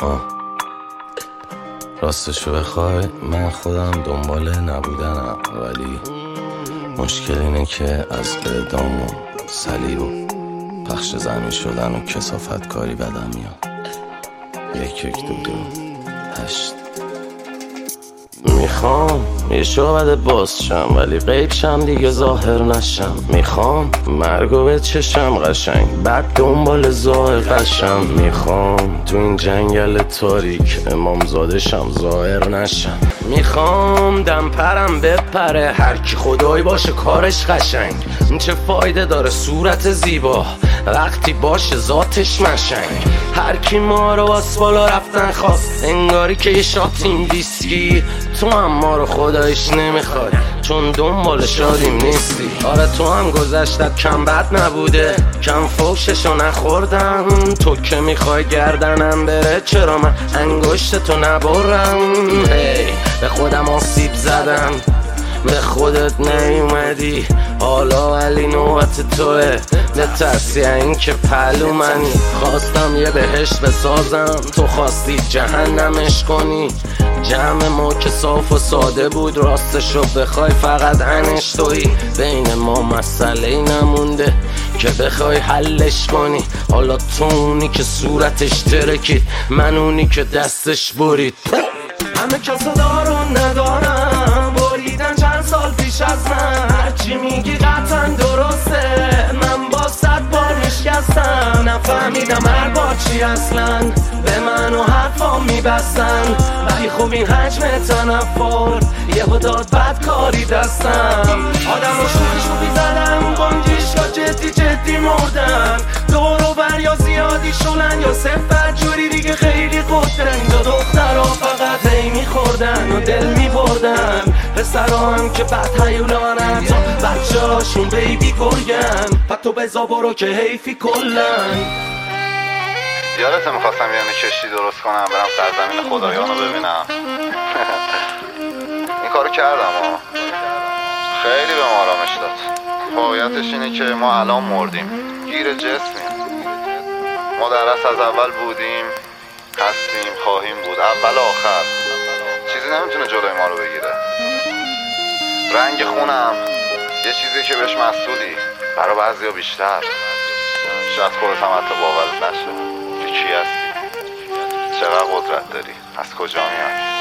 راستشو بخوای من خودم دنبال نبودنم، ولی مشکل اینه که از اعدام و صلیب و پخش زمین شدن و کثافت کاری بدم میاد. 1 1 2 2 8 میخوام یه شعبده باز شم ولی قیب شم دیگه ظاهر نشم. میخوام مرگو به چشم قشنگ بعد دنبال ظاهر قشم. میخوام تو این جنگل تاریک امامزاده شم ظاهر نشم. میخوام دم پرم بپره هرکی خدایی باشه کارش قشنگ. چه فایده داره صورت زیبا وقتی باشه ذاتش مشنگ. هرکی ما رو باز بالا رفتن خواست انگاری که یه شات این ویسکی. تو هم ما رو خدایش نمیخواد چون دنبال شادیم نیستی. آره تو هم گذشتت کم بد نبوده کم فوششو نخوردم. تو که میخوای گردنم بره چرا من انگشتتو نبرم. به خودم آسیب زدم به خودت نیومدی حالا ولی نوبت توه. نترسی این که پهلو منی. خواستم یه بهشت بسازم تو خواستی جهنمش کنی. جمع ما که صاف و ساده بود راستشو بخوای فقط انش تویی. بین ما مسئله نمونده که بخوای حلش کنی. حالا تو اونی که صورتش ترکید من اونی که دستش برید. همه کسا دارون ندارم بریدن چند سال پیش از من. هرچی میگی قطعا درسته من با 100 بار میشکستم. نفهمیدم هر بار چی اصلا به من و حرفام میبستن. ولی خب این حجم تنفر یهو داد بدکاری دستم. آدم رو شوخی زدم گنجیشگاه جدی جدی مردن. دور و بر یا زیادی شلن یا صفت جوری دیگه خیلی قدرن. دو دخترها فقط هی میخوردن و دل میبردن. پسرها هم که بد هیولانن تا بچه هاشون بیبی گرگن. تو بزا برو که حیفی کلن. یادت میخواستم یعنی کشتی درست کنم برم سرزمین خدایانو ببینم. این کارو کردم ها. خیلی به ما آرامش داد. واقعیتش اینه که ما الان مردیم گیر جسمیم. ما در اصل از اول بودیم هستیم خواهیم بود اول آخر. چیزی نمیتونه جلوی ما رو بگیره. رنگ خونم یه چیزی که بهش مسئولی برای بعضیا بیشتر. شاید خودت هم حتی باورت نشه که کی هستی چقدر قدرت داری از کجا میای.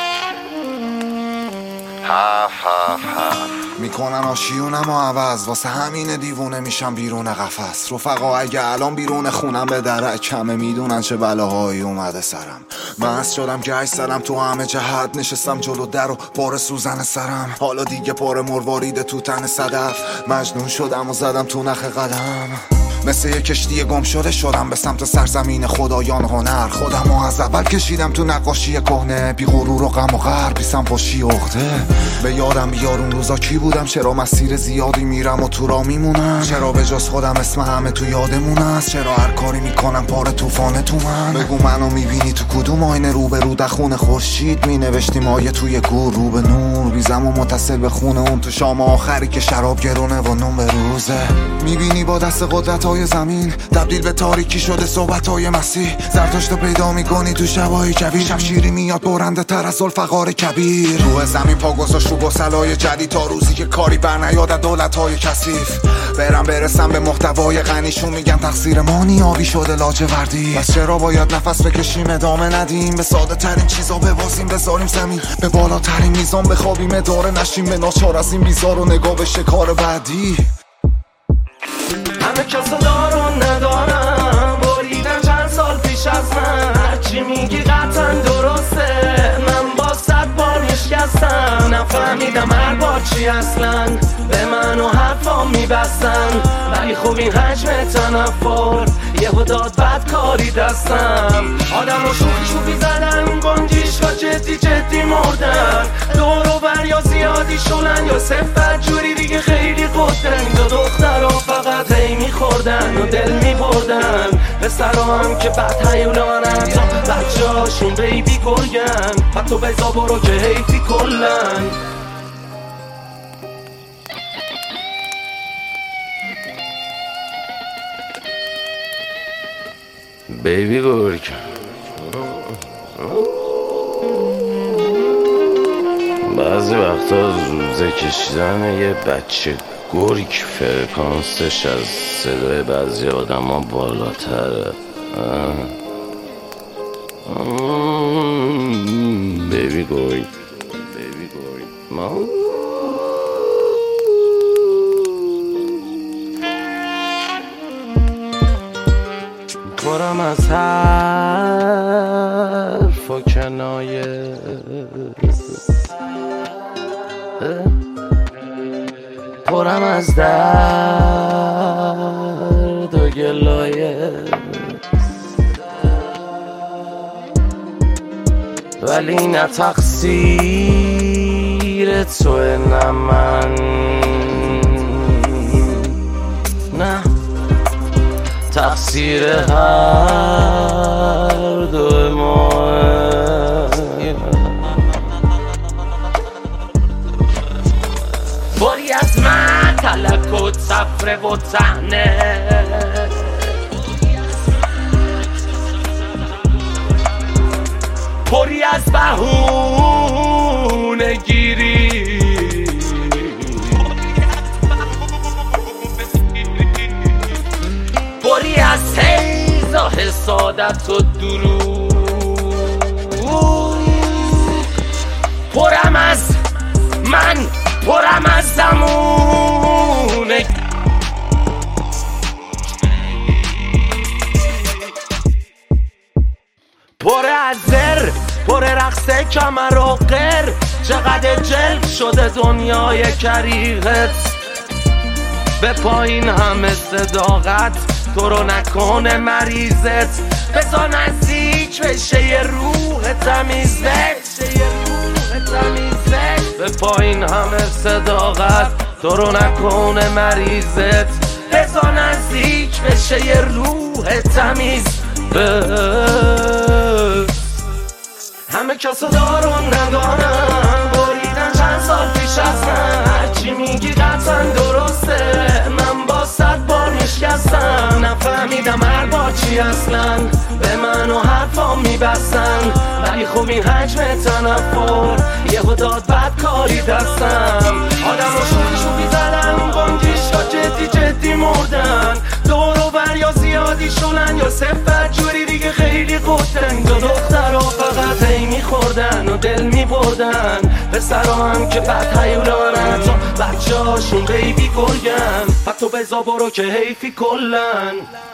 میکنن آشیونم و عوض واسه همین دیوونه میشم بیرون قفس. رفقا اگه الان بیرون خونم به درک کمه میدونن چه بلاهایی اومده سرم. مست شدم گشت زدم تو همه جهت نشستم جلو در و بار سوزن سرم. حالا دیگه پار مروارید تو تن صدف مجنون شدم و زدم تو نخ قلم. مثل یه کشتی گم شده شدم به سمت سرزمین خدایان هنر. خودمو از اول کشیدم تو نقاشی کهنه بی غرور و غم و غر بی سمپاشی عقده. به یادم بیار اون روزا کی بودم چرا مسیر زیادی میرم و تو را میمونم. چرا به جز خودم اسم همه تو یادمون است. چرا هر کاری میکنم پار طوفان تو من. بگو منو میبینی تو کدوم آینه رو به رو دخون خورشید مینوشتیم آیه توی گور رو به نور. بیزم و متصل به خونه اون تو شام آخری که شراب گرونه و نون به روزه. میبینی با دست قدرت زمین تبدیل به تاریکی شده صحبت‌های مسیح. زرتشت پیدا میکنی تو شبای کویر. شمشیری میاد برنده تر از ذوالفقار کبیر. روح زمین پا گذاشت رو گسلای جدید تا روزی که کاری بر نیاد از دولت‌های کثیف. برسم به محتوای غنیشون میگن تقصیر ما نیابی شده لاجوردی. پس چرا باید نفس بکشیم ادامه ندیم به ساده ترین چیزا ببازیم بذاریم زمین به بالاترین میزان بخوابیم اداره نشیم به ناچار از این بیزار و نگاه به شکار بعدی. همه کسا دارون ندارم بریدن چند سال پیش از من. هرچی میگی قطعا درسته من با 100 بار میشکستم. نفهمیدم هر بار چی اصلا به من و حرفام میبستن. ولی خب این حجم تنفر یهو داد بدکاری دستم. آدم رو شوخی زدم گنجیشگاه جدی جدی مردن. دور و بر یا زیادی شلن یا صفت جوری دیگه خیلی قدرن. دو دخترها فقط هی میخوردن و دل میبردن. پسرها هم که بد هیولانن تا بچه هاشون بیبی گرگن. تو بزا برو که حیفی کلن. بیبی گرگ بعضی وقتا زوزه کشیدن یه بچه گرگ فرکانسش از صدای بعضی آدم ها بالاتره. بیبی گرگ پرم از حرف و کنایه، پرم از درد و گلایه، ولی نه تقصیر توه نه من، نه تقصیر هر دو ما. باری از من تلک و صفره و تهنه، پری از بهونه گیری، پری از حیز و حسادت و دروغ، پرم از من، پرم از زمونه، پر از زر، پر رقص کمر و قر، چقدر جلد شده دنیای کریغت، به پایین همه صداقت تو رو نکنه مریضت، بذار نزدیک بشه یه روح تمیزت، به پایین همه صداقت تو رو نکنه مریضت، بذار نزدیک بشه یه روح تمیز. همه کسا دارون ندارم، بریدن چند سال پیش از من، هرچی میگی قطعا درسته، من با 100 بار نشکستم، نفهمیدم هر بار چی اصلا، به من و حرفام میبستن، ولی خب این حجم تنفر یهو داد بدکاری دستم، آدم رو شوخی زدن، بانگیشا جدی مردن، دور و بر یا زیادی شلن یا صفت جوری دیگه خیلی قدن، دو دختر ها فقط هی میخوردن و دل میبردن، پسر هم که بد هیولانن تا بچه هاشون بیبی گرگن، فقط تو بزا برو که حیفی کلن.